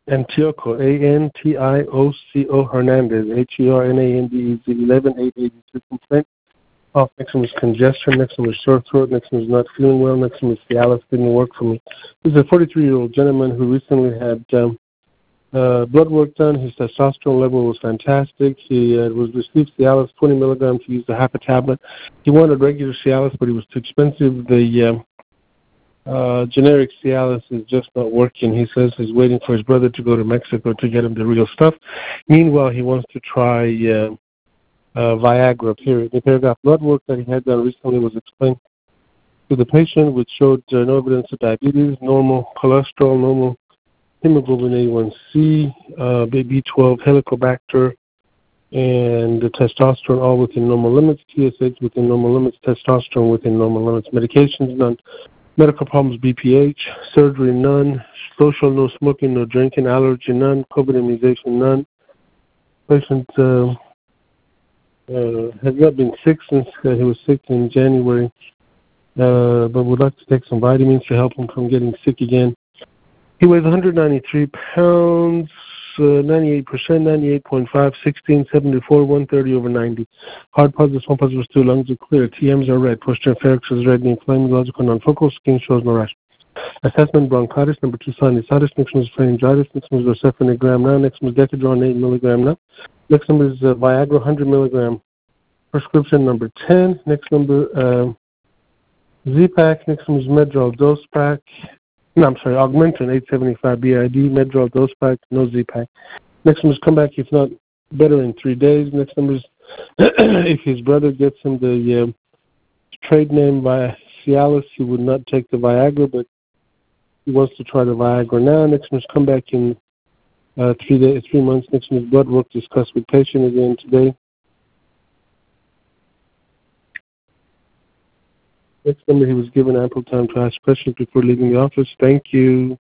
Antioco, Antioco Hernandez, Hernandez, 11-882 complaint. Next one was congestion. Next one was sore throat. Next one was not feeling well. Next one was Cialis, didn't work for me. This is a 43-year-old gentleman who recently had blood work done. His testosterone level was fantastic. He was received Cialis 20 milligrams. He used a half a tablet. He wanted regular Cialis, but it was too expensive. The generic Cialis is just not working. He says he's waiting for his brother to go to Mexico to get him the real stuff. Meanwhile, he wants to try Viagra, period. The paragraph blood work that he had done recently was explained to the patient, which showed no evidence of diabetes, normal cholesterol, normal hemoglobin A1C, B12, Helicobacter, and the testosterone all within normal limits, TSH within normal limits, testosterone within normal limits, medications none, medical problems BPH, surgery none, social no smoking, no drinking, allergy none, COVID immunization none. Patient has not been sick since he was sick in January, but would like to take some vitamins to help him from getting sick again. He weighs 193 pounds, 98%, 98.5, 16, 74, 130 over 90. Hard positives, 1 positive, 2 lungs are clear. TMs are red. Posture pharynx is red. Inflamed, logical, non-focal. Skin shows no rash. Assessment bronchitis. Number 2 sinusitis. Next one is pharyngitis. Next one is Rocephin now. Next one is Decadron 8 milligram now. Next number is Viagra 100 milligram. Prescription number 10. Next number Z-Pack. Next one is Medrol dose pack. No, I'm sorry, Augmentin 875 BID, Medrol dose pack, no Z-Pack. Next one is come back if not better in 3 days. Next number is if his brother gets him the trade name via Cialis, he would not take the Viagra, but he wants to try the Viagra now. Next one is come back in 3 months. Next one is blood work discussed with patient again today. Next number, he was given ample time to ask questions before leaving the office. Thank you.